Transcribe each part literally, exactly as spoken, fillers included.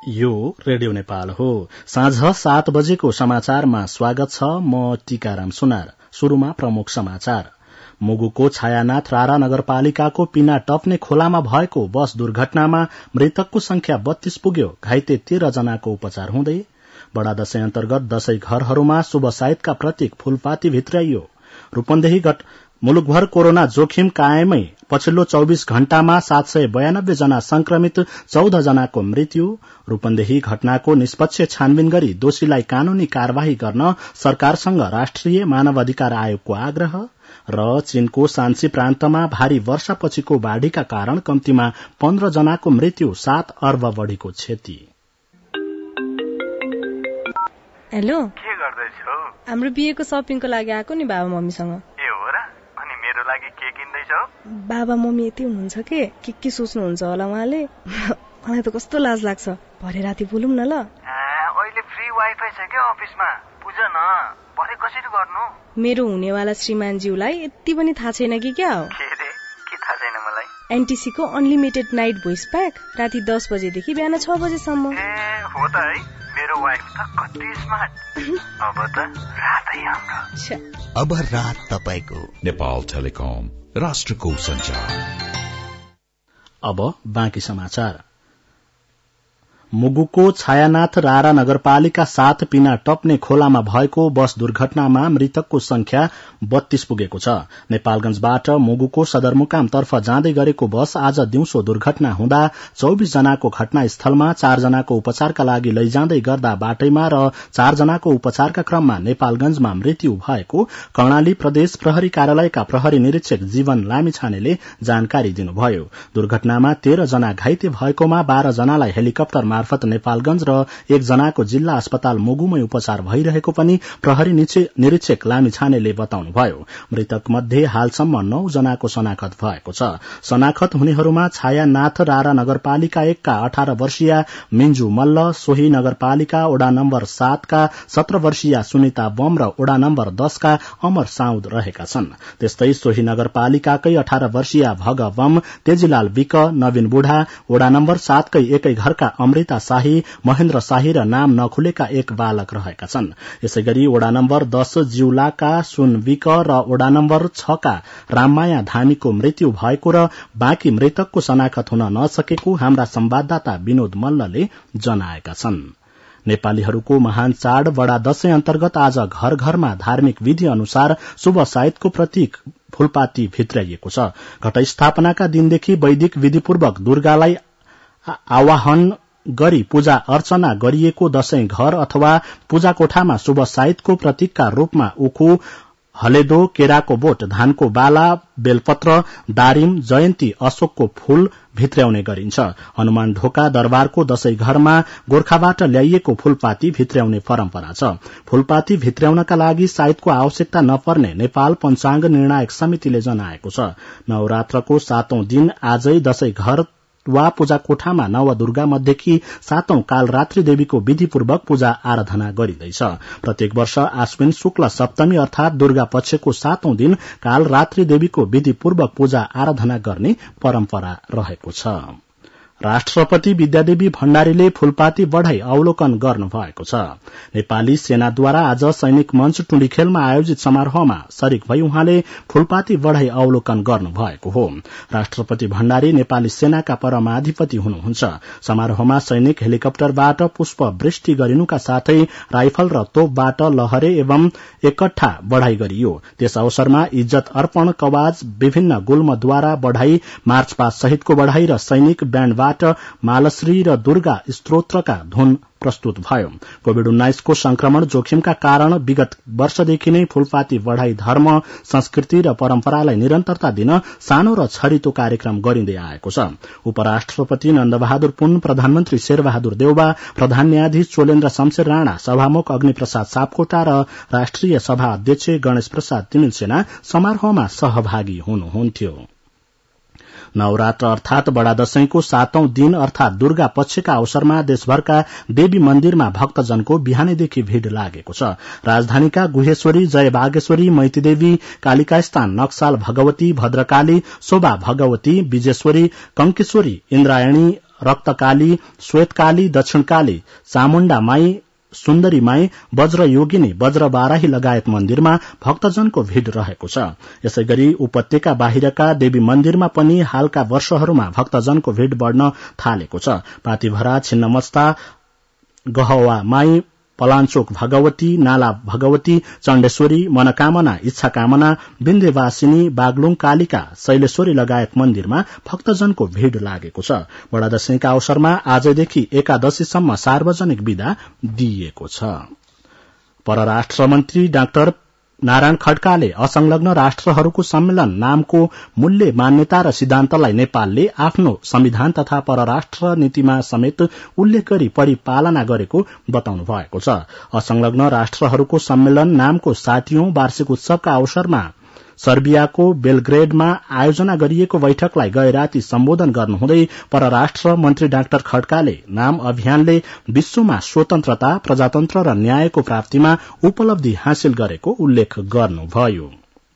यो रेडियो नेपाल हो। साँझ सात बजेको समाचारमा स्वागत छ। म टीकाराम सुनार। शुरूमा प्रमुख समाचार। मुगुको छायानाथ रारा नगरपालिकाको पिना टप्ने खोलामा भएको बस दुर्घटनामा मृतकको संख्या बत्तीस पुग्यो। घाइते तेह्र जनाको उपचार हुँदै। बडा दशैं अन्तर्गत दशैं घरहरूमा शुभ साइतका प्रतीक फूलपाती भित्राइयो। रूपन्देही मुलुकभर कोरोना जोखिम कायमै पछिल्लो चौबीस घण्टामा सात सय बयानब्बे जना संक्रमित, चौध जनाको मृत्यु। रूपन्देही घटनाको निष्पक्ष छानबिन गरी दोषीलाई कानूनी कार्यवाही गर्न सरकारसँग राष्ट्रिय मानवाधिकार आयोगको आग्रह। र चीनको शान्सी प्रान्तमा भारी वर्षापछिको बाढ़ीका कारण कम्तीमा पन्ध्र जनाको मृत्यु, सात अर्ब बढ़ीको क्षति। हेलो, के गर्दैछौ? हाम्रो बिहेको शपिङको लागि आएको नि बाबा मम्मीसँग। ए हो र? अनि मेरो लागि के किन्दैछौ? बाबा मम्मी यति हुनुहुन्छ के के के सोच्नुहुन्छ होला उहाँले। मलाई त कस्तो लाज लाग्छ। भरे राति बोलौँ न ल। अहिले फ्री वाइफाई छ के अफिसमा? बुझ न, भरे कसरी गर्नु? मेरो हुनेवाला श्रीमानज्यूलाई यति पनि थाहा छैन कि क्या हो? के रे? के थाहा छैन मलाई? एनटीसी को अनलिमिटेड नाइट भोइस प्याक राति दस बजेदेखि बिहान छ बजेसम्म। ए हो त है। मेरो वाइफ त कति स्मार्ट। अब त रातै हाम्रो। अब रात तपाईको। नेपाल टेलिकम, राष्ट्रको संचार। अब बाँकी समाचार। मुगुको छायानाथ रारा नगरपालिका सात पिना टप्ने खोलामा भएको बस दुर्घटनामा मृतकको संख्या बत्तीस पुगेको छ। नेपालगंजबाट मुगुको सदरमुकामतर्फ जाँदै गरेको बस आज दिउँसो दुर्घटना हुँदा चौबीस जनाको घटनास्थलमा, चार जनाको उपचारका लागि लैजाँदै गर्दा बाटैमा र चार जनाको उपचारका क्रममा नेपालगंजमा मृत्यु भएको कर्णाली प्रदेश प्रहरी कार्यालयका प्रहरी निरीक्षक जीवन लामिछानेले जानकारी दिनुभयो। दुर्घटनामा तेह्र जना घाइते भएकोमा बाह्र जनालाई हेलिकप्टर मार्फत नेपालगंज र एक जनाको जिल्ला अस्पताल मुगुमै उपचार भइरहेको पनि प्रहरी निरीक्षक लामिछानेले बताउनुभयो। मृतक मध्ये हालसम्म नौ जनाको शनाखत भएको छ। शनाखत हुनेहरूमा छायानाथ रारा नगरपालिका एकका अठार वर्षीय मिन्जु मल्ल, सोही नगरपालिका वडा नम्बर सातका सत्र वर्षीय सुनिता बम र वडा नम्बर दसका अमर साउद रहेका छन्। त्यस्तै सोही नगरपालिकाकै अठार वर्षीय भग बम, तेजीलाल विक, नवीन बुढा, वडा नम्बर सातकै एकै घरका अमृता शाही, महेन्द्र शाही र नाम नखुलेका एक बालक रहेका छन्। यसैगरी वडा नम्बर दस जिउलाका सुन विक र वडा नम्बर छका राममाया धामीको मृत्यु भएको र बाँकी मृतकको शनाखत हुन नसकेको हाम्रा संवाददाता विनोद मल्लले जनाएका छन्। नेपालीहरूको महान चाड बडा दशैं अन्तर्गत आज घर घरमा धार्मिक विधि अनुसार शुभ साइतको प्रतीक फूलपाती भित्राइएको छ। घटस्थापनाका दिनदेखि वैदिक विधिपूर्वक दुर्गालाई आवाहन गरी पूजा अर्चना गरिएको दशैं घर अथवा पूजा कोठामा शुभ साइतको प्रतीकका रूपमा उखु, हलेदो, केराको बोट, धानको बाला, बेलपत्र, दारिम, जयन्ती, अशोकको फूल भित्र्याउने गरिन्छ। हनुमान ढोका दरबारको दशैं घरमा गोर्खाबाट ल्याइएको फूलपाती भित्र्याउने परम्परा छ। फूलपाती भित्र्याउनका लागि साइतको आवश्यकता नपर्ने नेपाल पञ्चाङ्ग निर्णायक समितिले जनाएको छ। नवरात्रको सातौं दिन आजै दशैं घर वा पूजा कोठामा नवदुर्गा मध्येकी सातौं कालरात्रि देवीको विधिपूर्वक पूजा आराधना गरिँदैछ। प्रत्येक वर्ष आश्विन शुक्ल सप्तमी अर्थात दुर्गा पक्षको सातौं दिन कालरात्रि देवीको विधिपूर्वक पूजा आराधना गर्ने परम्परा रहेको छ। राष्ट्रपति विद्यादेवी भण्डारीले फूलपाती बढाई अवलोकन गर्नु भएको छ। नेपाली सेनाद्वारा आज सैनिक मञ्च टुण्डीखेलमा आयोजित समारोहमा शरीक भई उहाँले फूलपाती बढाई अवलोकन गर्नु भएको हो। राष्ट्रपति भण्डारी नेपाली सेनाका परमाधिपति हुनुहुन्छ। समारोहमा सैनिक हेलिकप्टरबाट पुष्प वृष्टि गरिनुका साथै राइफल र तोपबाट लहरे एवं एकट्ठा बढाई गरियो। त्यस अवसरमा इज्जत अर्पण कवाज, विभिन्न गुल्मद्वारा बढाई, मार्चपास्ट सहितको बढाई र सैनिक ब्याण्डबाट मालश्री र दुर्गा स्तोत्रका धुन प्रस्तुत भयो। कोविड उन्नाइसको संक्रमण जोखिमका कारण विगत वर्षदेखि नै फूलपाती बढाई धर्म, संस्कृति र परम्परालाई निरन्तरता दिन सानो र छरितो कार्यक्रम गरिँदै आएको छ। उपराष्ट्रपति नन्दबहादुर पुन, प्रधानमन्त्री शेरबहादुर देउबा, प्रधान न्यायाधीश चोलेन्द्र शमशेर राणा, सभामुख अग्निप्रसाद सापकोटा र राष्ट्रिय सभा अध्यक्ष गणेश प्रसाद तिमिलसेना समारोहमा सहभागी हुनुहुन्थ्यो। नवरात्र अर्थात बडा दशैंको सातौं दिन अर्थात दुर्गा पक्षका अवसरमा देशभरका देवी मन्दिरमा भक्तजनको बिहानैदेखि भीड़ लागेको छ। राजधानीका गुहेश्वरी, जय बागेश्वरी, मैतीदेवी, कालिकास्थान, नक्साल भगवती, भद्रकाली, शोभा भगवती, विजेश्वरी, कंकेश्वरी, इन्द्रायणी, रक्तकाली, श्वेतकाली, दक्षिणकाली, चामुण्डा माई, सुन्दरी माई, वज्र योगिनी, वज्र बाराही लगायत मन्दिरमा भक्तजनको भीड़ रहेको छ। यसैगरी उपत्यका बाहिरका देवी मन्दिरमा पनि हालका वर्षहरूमा भक्तजनको भीड़ बढ़न थालेको छ। पातिभरा, छिन्नमस्ता, गहवा माई, पलाञ्चोक भगवती, नाला भगवती, चण्डेश्वरी, मनोकामना, इच्छा कामना, विन्ध्यवासिनी, बागलुङ कालिका, शैलेश्वरी लगायत मन्दिरमा भक्तजनको भीड़ लागेको छ। बडा दशैंका अवसरमा आजदेखि एकादशीसम्म सार्वजनिक विदा दिइएको छ। परराष्ट्र मन्त्री डाक्टर नारायण खड्काले असंलग्न राष्ट्रहरूको सम्मेलन नामको मूल्य, मान्यता र सिद्धान्तलाई नेपालले आफ्नो संविधान तथा परराष्ट्र नीतिमा समेत उल्लेख गरी परिपालना गरेको बताउनु भएको छ। असंलग्न राष्ट्रहरूको सम्मेलन नामको साठीऔं वार्षिक उत्सवका अवसरमा सर्बियाको बेलग्रेडमा आयोजना गरिएको बैठकलाई गए राति सम्बोधन गर्नुहुँदै परराष्ट्र मन्त्री डाक्टर खड्काले नाम अभियानले विश्वमा स्वतन्त्रता, प्रजातन्त्र र न्यायको प्राप्तिमा उपलब्धि हासिल गरेको उल्लेख गर्नुभयो।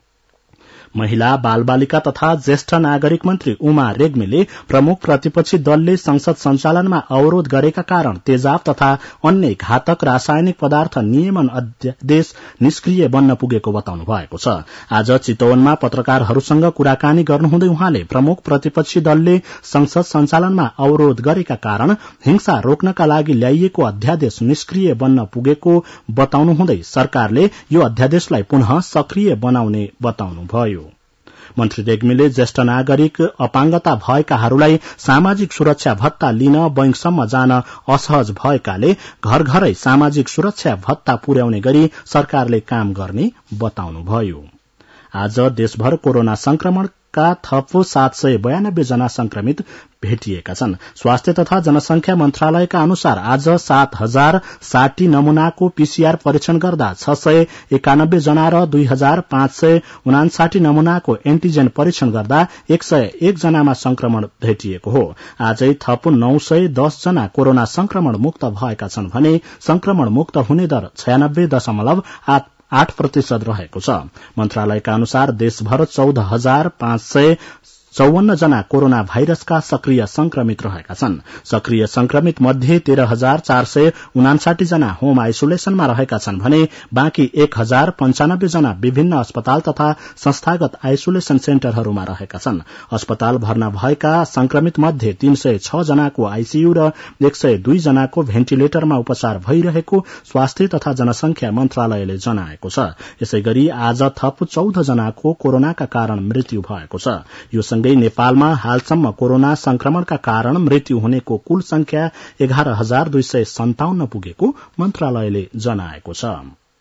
महिला, बालबालिका तथा ज्येष्ठ नागरिक मन्त्री उमा रेग्मीले प्रमुख प्रतिपक्षी दलले संसद सञ्चालनमा अवरोध गरेका कारण तेजाब तथा अन्य घातक रासायनिक पदार्थ नियमन अध्यादेश निष्क्रिय बन्न पुगेको बताउनु भएको छ। आज चितवनमा पत्रकारहरूसँग कुराकानी गर्नुहुँदै उहाँले प्रमुख प्रतिपक्षी दलले संसद सञ्चालनमा अवरोध गरेका कारण हिंसा रोक्नका लागि ल्याइएको अध्यादेश निष्क्रिय बन्न पुगेको बताउनुहुँदै सरकारले यो अध्यादेशलाई पुनः सक्रिय बनाउने बताउनुभयो। मन्त्री रेग्मीले ज्येष्ठ नागरिक, अपाङ्गता भएकाहरूलाई सामाजिक सुरक्षा भत्ता लिन बैंकसम्म जान असहज भएकाले घर घरै सामाजिक सुरक्षा भत्ता पुर्याउने गरी सरकारले काम गर्ने बताउनुभयो। आज देशभर कोरोना संक्रमणका थप सात सय बयानब्बे जना संक्रमित भेटिएका छन्। स्वास्थ्य तथा जनसंख्या मन्त्रालयका अनुसार आज सात हजार साठी नमूनाको पीसीआर परीक्षण गर्दा छ सय एकानब्बे जना र दुई हजार पाँच सय उनासाठी नमूनाको एन्टिजेन परीक्षण गर्दा एक सय एक जनामा संक्रमण भेटिएको हो। आजै थप नौ सय दस जना कोरोना संक्रमण मुक्त भएका छन् भने संक्रमण मुक्त हुने दर छयानब्बे दशमलव आठ प्रतिशत रहेको छ। मन्त्रालयका अनुसार देशभर चौध हजार पाँच सय चौवन्न जना कोरोना भाइरसका सक्रिय संक्रमित रहेका छन्। सक्रिय संक्रमित मध्ये तेह्र हजार चार सय उनासाठी जना होम आइसोलेसनमा रहेका छन् भने बाँकी एक हजार पञ्चानब्बे जना विभिन्न अस्पताल तथा संस्थागत आइसोलेसन सेन्टरहरूमा रहेका छन्। अस्पताल भर्ना भएका संक्रमित मध्ये तीन सय छ जनाको आईसीयू र एक सय दुई जनाको भेन्टिलेटरमा उपचार भइरहेको स्वास्थ्य तथा जनसंख्या मन्त्रालयले जनाएको छ। यसैगरी आज थप चौध जनाको कोरोनाका कारण मृत्यु भएको छ। यो सँगै नेपालमा हालसम्म कोरोना संक्रमणका कारण मृत्यु हुनेको कुल संख्या एघार हजार दुई सय सन्ताउन्न पुगेको मन्त्रालयले जनाएको छ।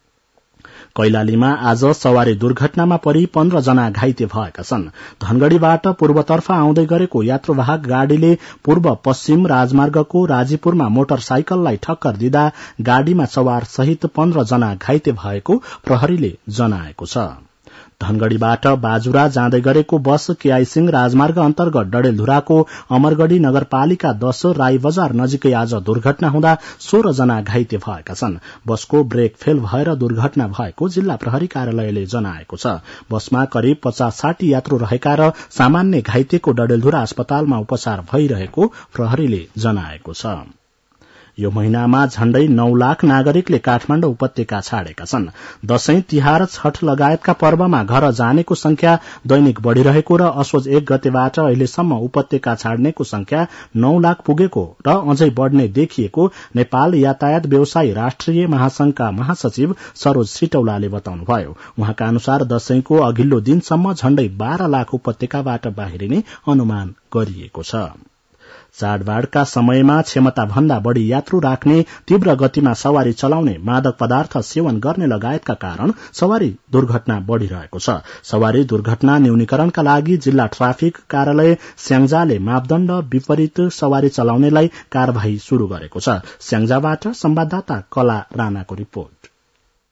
कैलालीमा आज सवारी दुर्घटनामा परि पन्ध्र जना घाइते भएका छन्। धनगढ़ीबाट पूर्वतर्फ आउँदै गरेको यात्रुवाहक गाड़ीले पूर्व पश्चिम राजमार्गको राजीपुरमा मोटरसाइकललाई ठक्कर दिँदा गाड़ीमा सवार सहित पन्ध्र जना घाइते भएको प्रहरीले जनाएको छ। धनगढ़ीबाट बाजुरा जाँदै गरेको बस केआई राजमार्ग अन्तर्गत डडेलधुराको अमरगढ़ी नगरपालिका दश राई बजार नजिकै आज दुर्घटना हुँदा सोह्र जना घाइते भएका छन्। बसको ब्रेक फेल भएर दुर्घटना भएको जिल्ला प्रहरी कार्यालयले जनाएको छ। बसमा करिब पचास साठी यात्रु रहेका र सामान्य घाइतेको डडेलधुरा अस्पतालमा उपचार भइरहेको प्रहरीले जनाएको छ। यो महिनामा झण्डै नौ लाख नागरिकले काठमाडौँ उपत्यका छाडेका छन्। दशैं, तिहार, छठ लगायतका पर्वमा घर जानेको संख्या दैनिक बढ़िरहेको र असोज एक गतेबाट अहिलेसम्म उपत्यका छाड्नेको संख्या नौ लाख पुगेको र अझै बढ़ने देखिएको नेपाल यातायात व्यवसायी राष्ट्रिय महासंघका महासचिव सरोज सिटौलाले बताउनुभयो। उहाँका अनुसार दशैंको अघिल्लो दिनसम्म झण्डै बाह्र लाख उपत्यकाबाट बाहिरिने अनुमान गरिएको छ। चाडबाडका समयमा क्षमता भन्दा बढ़ी यात्रु राख्ने, तीव्र गतिमा सवारी चलाउने, मादक पदार्थ सेवन गर्ने लगायतका कारण सवारी दुर्घटना बढ़िरहेको छ। सवारी दुर्घटना न्यूनीकरणका लागि जिल्ला ट्राफिक कार्यालय स्याङ्जाले मापदण्ड विपरीत सवारी चलाउनेलाई कार्यवाही शुरू गरेको छ। स्याङ्जाबाट संवाददाता कला राणाको रिपोर्ट।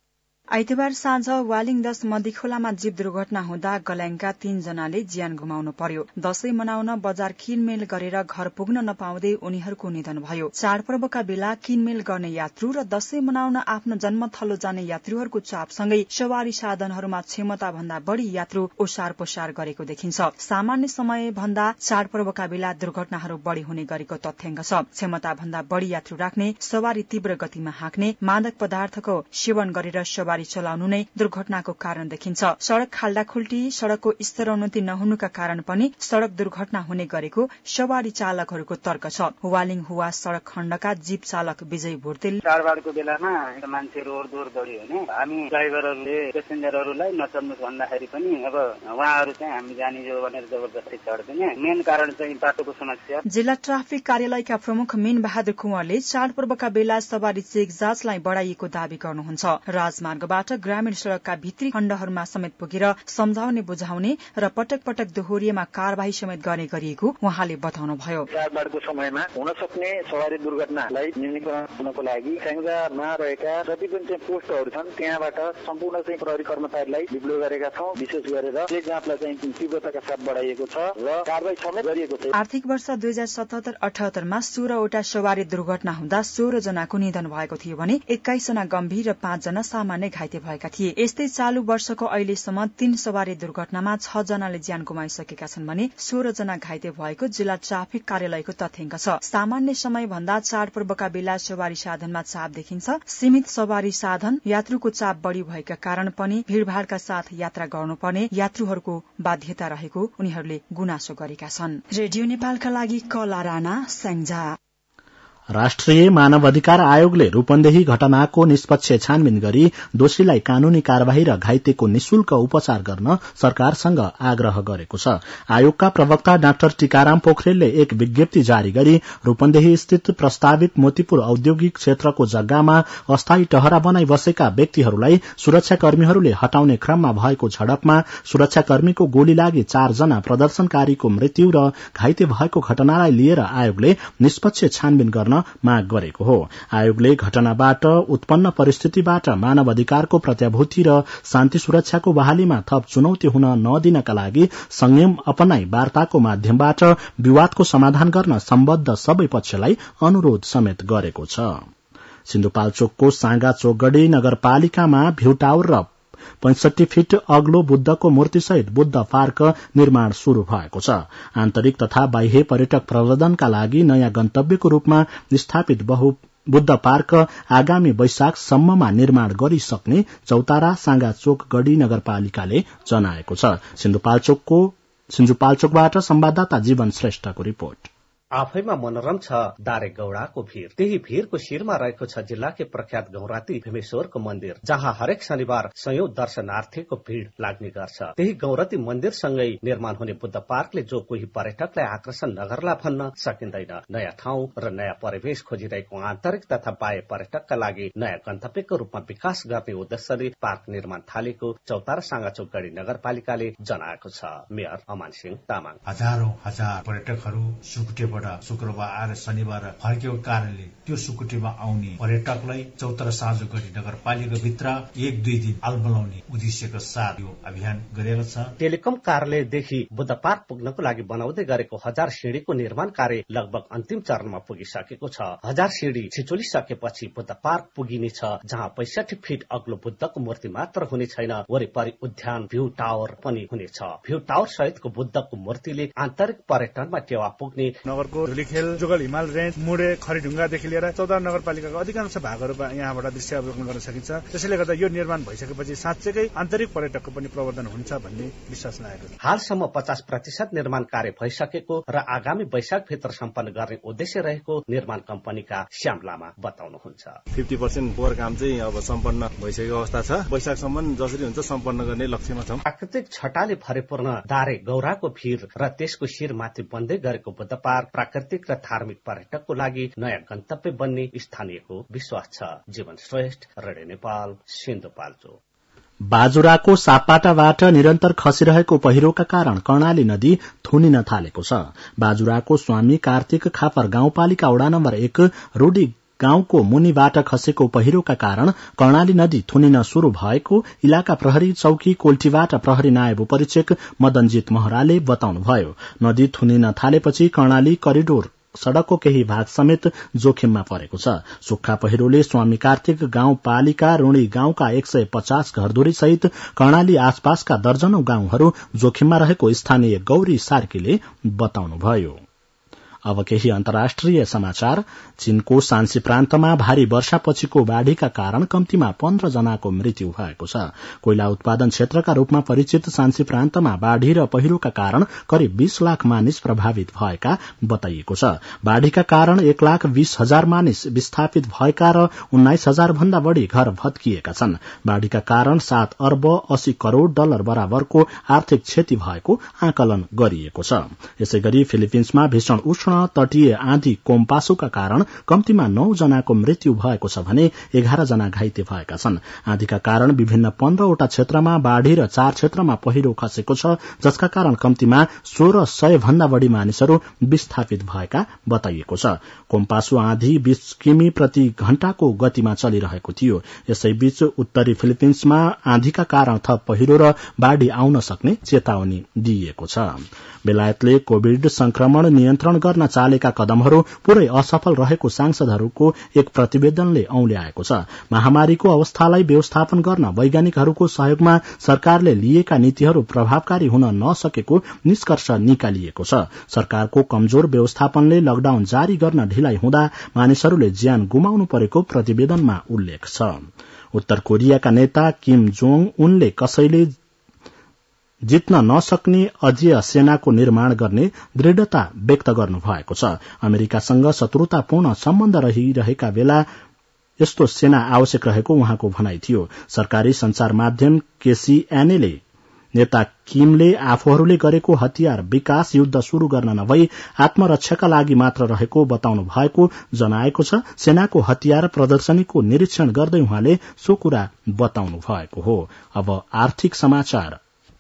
आइतबार साँझ वालिङ दश मदी खोलामा जीव दुर्घटना हुँदा गल्याङका तीन जनाले ज्यान गुमाउनु पर्यो। दशैं मनाउन बजार किनमेल गरेर घर पुग्न नपाउँदै उनीहरूको निधन भयो। चाडपर्वका बेला किनमेल गर्ने यात्रु र दशैं मनाउन आफ्नो जन्मथलो जाने यात्रुहरूको चापसँगै सवारी साधनहरूमा क्षमता भन्दा बढ़ी यात्रु ओसार पोसार गरेको देखिन्छ। सामान्य समय भन्दा चाडपर्वका बेला दुर्घटनाहरू बढ़ी हुने गरेको तथ्याङ्क छ। क्षमता भन्दा बढ़ी यात्रु राख्ने, सवारी तीव्र गतिमा हाँक्ने, मादक पदार्थको सेवन गरेर सवारी चलाउनु नै दुर्घटनाको कारण देखिन्छ। सड़क खाल्डाखुल्टी, सड़कको स्तरोन्नति नहुनुका कारण पनि सड़क दुर्घटना हुने गरेको सवारी चालकहरूको तर्क छ। वालिङ हुवा सड़क खण्डका जीप चालक विजय भुर्तेल चाडबाडको बेलामा मान्छेहरू ओरदोर बढी हुने, हामी ड्राइभरहरूले पेसेन्जरहरूलाई नचढ्नु भन्दाखेरि पनि अब उहाँहरू चाहिँ हामी जाने जो भनेर जबरजस्ती चढ्दिने। मेन कारण चाहिँ बाटोको समस्या। जिल्ला ट्राफिक कार्यालयका प्रमुख मीन बहादुर कुँवरले चाडपर्वका बेला सवारी चेक जाँचलाई बढ़ाइएको दावी गर्नुहुन्छ। राजमार्ग बाट ग्रामीण सड़कका भित्री खण्डहरूमा समेत पुगेर सम्झाउने बुझाउने र पटक पटक दोहोरिएमा कार्यवाही समेत गर्ने गरिएको उहाँले बताउनुभयो। चाडबाडको समयमा हुन सक्ने सवारी दुर्घटनालाई न्यूनीकरण हुनको लागि स्याङ्जामा रहेका जति पनि चाहिँ पोस्टहरू छन् त्यहाँबाट सम्पूर्ण चाहिँ प्रहरी कर्मचारीलाई डिप्लोय गरेका छौं। विशेष गरेर चेक जाँचलाई चाहिँ तीव्रताका साथ बढ़ाइएको छ र कार्यवाही समेत गरिएको छ। आर्थिक वर्ष दुई हजार सतहत्तर अठहत्तरमा सोह्रवटा सवारी दुर्घटना हुँदा सोह्र जनाको निधन भएको थियो भने एक्काइस जना गम्भीर र पाँच जना सामान्य घाइते भएका थिए। यस्तै चालू वर्षको अहिलेसम्म तीन सवारी दुर्घटनामा छ जनाले ज्यान गुमाइसकेका छन् भने सोह्र जना घाइते भएको जिल्ला ट्राफिक कार्यालयको तथ्याङ्क छ। सामान्य समय भन्दा चाडपर्वका बेला सवारी साधनमा चाप देखिन्छ। सीमित सवारी साधन, यात्रुको चाप बढ़ी भएका कारण पनि भीड़भाड़का साथ यात्रा गर्नुपर्ने यात्रुहरूको बाध्यता रहेको उनीहरूले गुनासो गरेका छन्। रेडियो नेपालका लागि कला राणा, स्याङ्जा। राष्ट्रिय मानवाधिकार आयोगले रूपन्देही घटनाको निष्पक्ष छानबिन गरी दोषीलाई कानूनी कार्यवाही र घाइतेको निशुल्क उपचार गर्न सरकारसँग आग्रह गरेको छ। आयोगका प्रवक्ता डाक्टर टीकाराम पोखरेलले एक विज्ञप्ति जारी गरी रूपन्देही स्थित प्रस्तावित मोतीपुर औद्योगिक क्षेत्रको जग्गामा अस्थायी टहरा बनाई बसेका व्यक्तिहरूलाई सुरक्षाकर्मीहरूले हटाउने क्रममा भएको झडपमा सुरक्षाकर्मीको गोली लागि चारजना प्रदर्शनकारीको मृत्यु र घाइते भएको घटनालाई लिएर आयोगले निष्पक्ष छानबिन गर्न माग गरेको हो। आयोगले घटनाबाट उत्पन्न परिस्थितिबाट मानव अधिकारको प्रत्याभूति र शान्ति सुरक्षाको बहालीमा थप चुनौती हुन नदिनका लागि संयम अपनाई वार्ताको माध्यमबाट विवादको समाधान गर्न सम्बद्ध सबै पक्षलाई अनुरोध समेत गरेको छ। सिन्धुपाल्चोकको साँगा चोकगढ़ी नगरपालिकामा भ्यू टावर र पैंसठी फिट अग्लो बुद्धको मूर्तिसहित बुद्ध पार्क निर्माण शुरू भएको छ। आन्तरिक तथा बाह्य पर्यटक प्रवर्धनका लागि नयाँ गन्तव्यको रूपमा स्थापित बहु बुद्ध पार्क आगामी वैशाखसम्ममा निर्माण गरिसक्ने चौतारा साँगा चोकगढ़ी नगरपालिकाले जनाएको छ। सिन्धुपाल्चोकको सिन्धुपाल्चोकबाट संवाददाता जीवन श्रेष्ठको रिपोर्ट। आफैमा मनोरम छ दारे गौडाको भीड़। त्यही भीड़को शिरमा रहेको छ जिल्लाकै प्रख्यात गौराती भीमेश्वरको मन्दिर, जहाँ हरेक शनिबार सयौं दर्शनार्थीको भीड़ लाग्ने गर्छ। त्यही गौरती मन्दिरसँगै निर्माण हुने बुद्ध पार्कले जो कोही पर्यटकलाई आकर्षण नगर्ला भन्न सकिँदैन। नयाँ ठाउँ र नयाँ परिवेश खोजिरहेको आन्तरिक तथा बाह्य पर्यटकका लागि नयाँ गन्तव्यको रूपमा विकास गर्ने उद्देश्यले पार्क निर्माण थालेको चौतारा साँगाचोकगढ़ी नगरपालिकाले जनाएको छ। मेयर अमान सिंह तामाङ हजारौं हजार पर्यटकहरू सुकुटे शुक्रबार आएर शनिबार फर्केको कारणले त्यो सुकुटीमा आउने पर्यटकलाई चौतारा साँगाचोकगढ़ी नगरपालिका भित्र एक दुई दिन आलबलाउने उद्देश्यका साथ यो अभियान गरेको छ। टेलिकम कार्यालयदेखि बुद्ध पार्क पुग्नको लागि बनाउँदै गरेको हजार सिँढीको निर्माण कार्य लगभग अन्तिम चरणमा पुगिसकेको छ। हजार सिँढी छिचोलिसकेपछि बुद्ध पार्क पुगिनेछ, जहाँ पैंसठी फिट अग्लो बुद्धको मूर्ति मात्र हुने छैन, वरिपरि उद्यान भ्यू टावर पनि हुनेछ। भ्यू टावर सहितको बुद्धको मूर्तिले आन्तरिक पर्यटनमा टेवा पुग्ने धुलीखेल, जोगल हिमाल रेन्ज, मुडे, खरीढुङ्गादेखि लिएर चौतारा नगरपालिकाको अधिकांश भागहरूमा यहाँबाट दृश्य अवलोकन गर्न सकिन्छ। त्यसैले गर्दा यो निर्माण भइसकेपछि साँच्चैकै आन्तरिक पर्यटकको पनि प्रवर्धन हुन्छ भन्ने विश्वास लागेको छ। हालसम्म पचास प्रतिशत निर्माण कार्य भइसकेको र आगामी वैशाख भित्र सम्पन्न गर्ने उद्देश्य रहेको निर्माण कम्पनीका श्याम लामा बताउनुहुन्छ। फिफ्टी पर्सेन्ट पोहोर काम चाहिँ अब सम्पन्न भइसकेको अवस्था छ। वैशाखसम्म जसरी हुन्छ सम्पन्न गर्ने लक्ष्यमा छौं। प्राकृतिक छटाले भरिपूर्ण दारे गौराको भीड़ र त्यसको शिरमाथि बन्दै गरेको बुद्ध पार्क प्राकृतिक र धार्मिक पर्यटकको लागि नयाँ गन्तव्य बन्ने स्थानीयको विश्वास छ। जीवन श्रेष्ठ, रेडियो नेपाल, सिन्धुपाल्चोक। बाजुराको सापपाटाबाट निरन्तर खसिरहेको पहिरोका कारण कर्णाली नदी थुनिन थालेको छ। बाजुराको स्वामी कार्तिक खापर गाउँपालिका वडा नम्बर एक रूडी गाउँको मुनिबाट खसेको पहिरोका कारण कर्णाली नदी थुनिन शुरू भएको इलाका प्रहरी चौकी कोल्टीबाट प्रहरी नायब उपरीक्षक मदनजीत महराले बताउनुभयो। नदी थुनिन थालेपछि कर्णाली करिडोर सड़कको केही भाग समेत जोखिममा परेको छ। सुक्खा पहिरोले स्वामी कार्तिक गाउँपालिका रुणी गाउँका एक सय पचास घरधुरी सहित कर्णाली आसपासका दर्जनौं गाउँहरू जोखिममा रहेको स्थानीय गौरी सार्कीले बताउनुभयो। अब केही अन्तर्राष्ट्रिय समाचार। चीनको शान्सी प्रान्तमा भारी वर्षापछिको बाढ़ीका कारण कम्तीमा पन्ध्र जनाको मृत्यु भएको छ। कोइला उत्पादन क्षेत्रका रूपमा परिचित शान्सी प्रान्तमा बाढ़ी र पहिरोका कारण करिब बीस लाख मानिस प्रभावित भएका बताइएको छ। बाढ़ीका कारण एक लाख बीस हजार मानिस विस्थापित भएका र उन्नाइस हजार भन्दा बढ़ी घर भत्किएका छन्। बाढ़ीका कारण सात अर्ब अस्सी करोड़ डलर बराबरको आर्थिक क्षति भएको आकलन गरिएको छ। यसैगरी फिलिपिन्समा भीषण उष्ण तटीय आँधी कोम्पासोका कारण कम्तीमा नौ जनाको मृत्यु भएको छ भने एघार जना घाइते भएका छन्। आँधीका कारण विभिन्न पन्ध्रवटा क्षेत्रमा बाढ़ी र चार क्षेत्रमा पहिरो खसेको छ, जसका कारण कम्तीमा सोह्र सय भन्दा बढ़ी मानिसहरू विस्थापित भएका बताइएको छ। कोम्पासो आँधी बीस किमी प्रति घण्टाको गतिमा चलिरहेको थियो। यसैबीच उत्तरी फिलिपिन्समा आँधीका कारण थप पहिरो र बाढ़ी आउन सक्ने चेतावनी दिइएको छ। बेलायतले कोविड संक्रमण नियन्त्रण गर्न चालेका कदमहरू पूरै असफल रहेको सांसदहरूको एक प्रतिवेदनले औल्याएको छ। महामारीको अवस्थालाई व्यवस्थापन गर्न वैज्ञानिकहरूको सहयोगमा सरकारले लिएका नीतिहरू प्रभावकारी हुन नसकेको निष्कर्ष निकालिएको छ। सरकारको कमजोर व्यवस्थापनले लकडाउन जारी गर्न ढिलाइ हुँदा मानिसहरूले ज्यान गुमाउनु परेको प्रतिवेदनमा उल्लेख छ। उत्तर कोरियाका नेता किम जोङ उनले कसैले जित्न नसक्ने अझीय सेनाको निर्माण गर्ने दृढ़ता व्यक्त गर्नु भएको छ। अमेरिकासँग शत्रुतापूर्ण सम्बन्ध रहिरहेका बेला यस्तो सेना आवश्यक रहेको उहाँको भनाइ थियो। सरकारी संचार माध्यम केसीएनएले नेता किमले आफूहरूले गरेको हतियार विकास युद्ध शुरू गर्न नभई आत्मरक्षाका लागि मात्र रहेको बताउनु भएको जनाएको छ। सेनाको हतियार प्रदर्शनीको निरीक्षण गर्दै उहाँले सो कुरा बताउनु भएको हो। अब आर्थिक समाचार।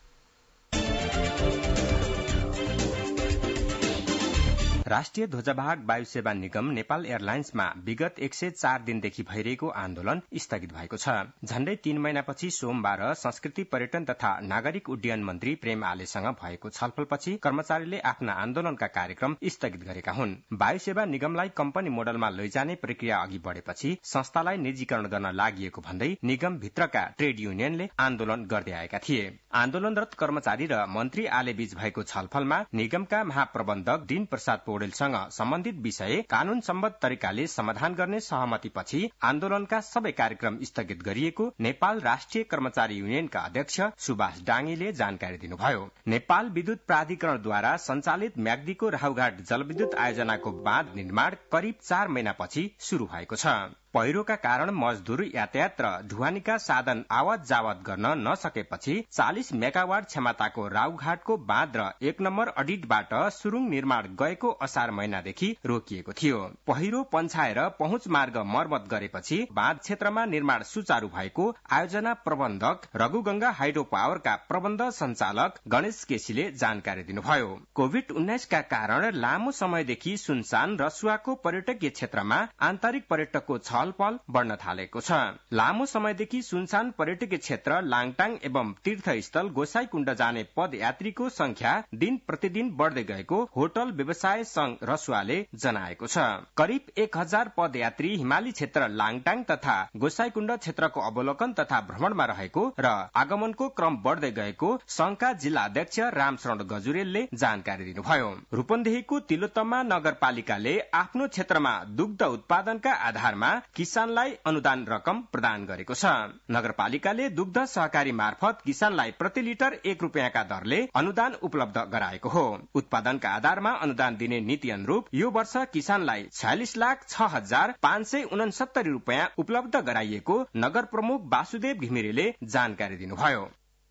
राष्ट्रिय ध्वजवाहक वायु सेवा निगम नेपाल एयरलाइन्समा विगत एक सय चार दिनदेखि भइरहेको आन्दोलन स्थगित भएको छ। झण्डै तीन महिनापछि सोमबार संस्कृति पर्यटन तथा नागरिक उड्डयन मन्त्री प्रेम आलेसँग भएको छलफलपछि कर्मचारीले आफ्ना आन्दोलनका कार्यक्रम स्थगित गरेका हुन्। वायु सेवा निगमलाई कम्पनी मोडलमा लैजाने प्रक्रिया अघि बढ़ेपछि संस्थालाई निजीकरण गर्न लागि भन्दै निगम भित्रका ट्रेड युनियनले आन्दोलन गर्दै आएका थिए। आन्दोलनरत कर्मचारी र मन्त्री आले बीच भएको छलफलमा निगमका महाप्रबन्धक दिन प्रसाद पौडेलसँग सम्बन्धित विषय कानून सम्बद्ध तरिकाले समाधान गर्ने सहमतिपछि आन्दोलनका सबै कार्यक्रम स्थगित गरिएको नेपाल राष्ट्रिय कर्मचारी युनियनका अध्यक्ष सुभाष डाङीले जानकारी दिनुभयो। नेपाल विद्युत प्राधिकरणद्वारा सञ्चालित म्याग्दीको राहुघाट जलविद्युत आयोजनाको बाँध निर्माण करिब चार महिनापछि शुरू भएको छ। पहिरोका कारण मजदूर यातायात र ढुवानीका साधन आवत जावत गर्न नसकेपछि चालिस मेगावाट क्षमताको राहुघाटको बाँध र एक नम्बर अडिटबाट सुरुङ निर्माण गएको असार महिनादेखि रोकिएको थियो। पहिरो पन्छाएर पहुँच मार्ग मर्मत गरेपछि बाँध क्षेत्रमा निर्माण सुचारू भएको आयोजना प्रबन्धक रघुगंगा हाइड्रो पावरका प्रबन्ध संचालक गणेश केसीले जानकारी दिनुभयो। कोविड उन्नाइसका कारण लामो समयदेखि सुनसान रसुवाको पर्यटकीय क्षेत्रमा आन्तरिक पर्यटकको छलफल बढ्न थालेको छ। लामो समयदेखि सुनसान पर्यटकीय क्षेत्र लाङटाङ एवं तीर्थस्थल गोसाईकुण्ड जाने पदयात्रीको संख्या दिन प्रतिदिन बढ्दै गएको होटल व्यवसाय संघ रसुवाले जनाएको छ। करिब एक हजार पदयात्री हिमाली क्षेत्र लाङटाङ तथा गोसाईकुण्ड क्षेत्रको अवलोकन तथा भ्रमणमा रहेको र आगमनको क्रम बढ्दै गएको संघका जिल्ला अध्यक्ष रामशरण गजुरेलले जानकारी दिनुभयो। रूपन्देहीको तिलोत्तमा नगरपालिकाले आफ्नो क्षेत्रमा दुग्ध उत्पादनका आधारमा किसानलाई अनुदान रकम प्रदान गरेको छ। नगरपालिकाले दुग्ध सहकारी मार्फत किसानलाई प्रति लिटर एक रुपियाँका दरले अनुदान उपलब्ध गराएको हो। उत्पादनका आधारमा अनुदान दिने नीति अनुरूप यो वर्ष किसानलाई छयालिस लाख छ हजार पाँच सय उनसत्तरी रुपियाँ उपलब्ध गराइएको नगर प्रमुख वासुदेव घिमिरेले जानकारी दिनुभयो।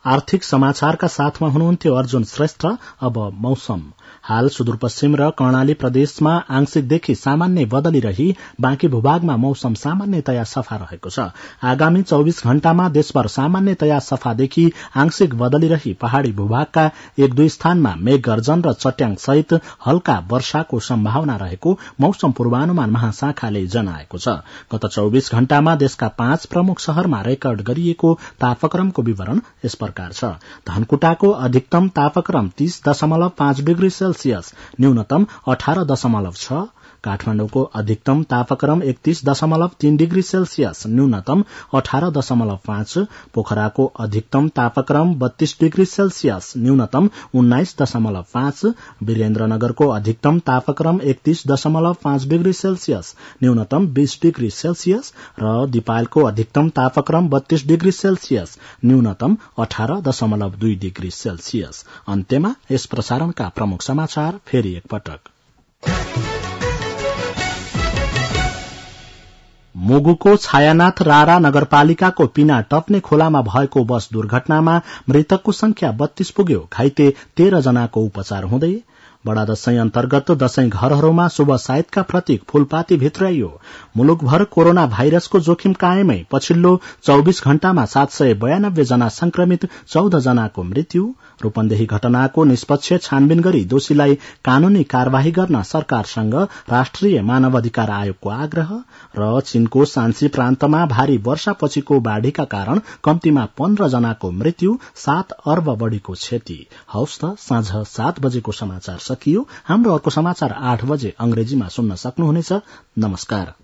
आर्थिक समाचारका साथमा हुनुहुन्थ्यो अर्जुन श्रेष्ठ। अब मौसम। हाल सुदूरपश्चिम र कर्णाली प्रदेशमा आंशिकदेखि सामान्य बदलिरही बाँकी भूभागमा मौसम सामान्यतया सफा रहेको छ। आगामी चौविस घण्टामा देशभर सामान्यतया सफादेखि आंशिक बदलिरही पहाड़ी भूभागका एक दुई स्थानमा मेघ गर्जन र चट्याङ सहित हल्का वर्षाको सम्भावना रहेको मौसम पूर्वानुमान महाशाखाले जनाएको छ। गत चौविस घण्टामा देशका पाँच प्रमुख शहरमा रेकर्ड गरिएको तापक्रमको विवरण यस प्रकार छ। धनकुटाको अधिकतम तापक्रम तीस दशमलव पाँच डिग्री सेल्सियस, न्यूनतम अठारह दशमलव छ। काठमाडौँको अधिकतम तापक्रम एकतीस दशमलव तीन डिग्री सेल्सियस, न्यूनतम अठारह दशमलव पाँच। पोखराको अधिकतम तापक्रम बत्तीस डिग्री सेल्सियस, न्यूनतम उन्नाइस दशमलव पाँच। वीरेन्द्रनगरको अधिकतम तापक्रम एकतीस दशमलव पाँच डिग्री सेल्सियस, न्यूनतम बीस डिग्री सेल्सियस र दिपायलको अधिकतम तापक्रम बत्तीस डिग्री सेल्सियस, न्यूनतम अठारह दशमलव दुई डिग्री सेल्सियस। अन्त्यमा यस प्रसारणका प्रमुख समाचार फेरि एकपटक। मुगुको छायानाथ रारा नगरपालिकाको पिना टप्ने खोलामा भएको बस दुर्घटनामा मृतकको संख्या बत्तीस पुग्यो। घाइते तेह्र जनाको उपचार हुँदै। बडा दशैं अन्तर्गत दशैं घरहरूमा शुभ साइतका प्रतीक फूलपाती भित्राइयो। मुलुकभर कोरोना भाइरसको जोखिम कायमै। पछिल्लो चौविस घण्टामा सात सय बयानब्बे जना संक्रमित, चौध जनाको मृत्यु। रूपन्देही घटनाको निष्पक्ष छानबिन गरी दोषीलाई कानूनी कार्यवाही गर्न सरकारसँग राष्ट्रिय मानवाधिकार आयोगको आग्रह। र चीनको सान्सी प्रान्तमा भारी वर्षापछिको बाढ़ीका कारण कम्तीमा पन्ध्र जनाको मृत्यु, सात अर्ब बढ़ीको क्षति। हौस् त, साँझ सात बजेको समाचार सकियो। हाम्रो अर्को समाचार आठ बजे अंग्रेजीमा सुन्न सक्नुहुनेछ। नमस्कार।